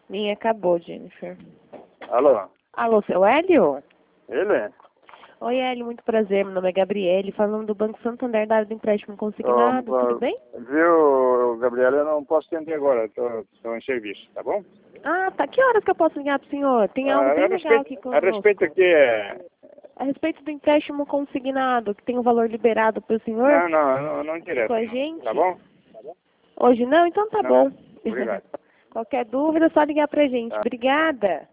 Minha acabou, Jennifer. Alô? Alô, seu Hélio? Ele? Oi, Hélio, muito prazer. Meu nome é Gabriele, falando do Banco Santander da área do empréstimo consignado. Tudo bem? Viu, Gabriela, eu não posso atender agora, estou em serviço, tá bom? Ah, tá. Que horas que eu posso ligar pro senhor? Tem algo bem legal aqui A conosco. respeito aqui é... A respeito do empréstimo consignado, que tem um valor liberado pro senhor Não interessa, com a não, gente. tá bom? Hoje não? Então tá Não. bom. Obrigado. Qualquer dúvida, é só ligar pra gente. Tá. Obrigada.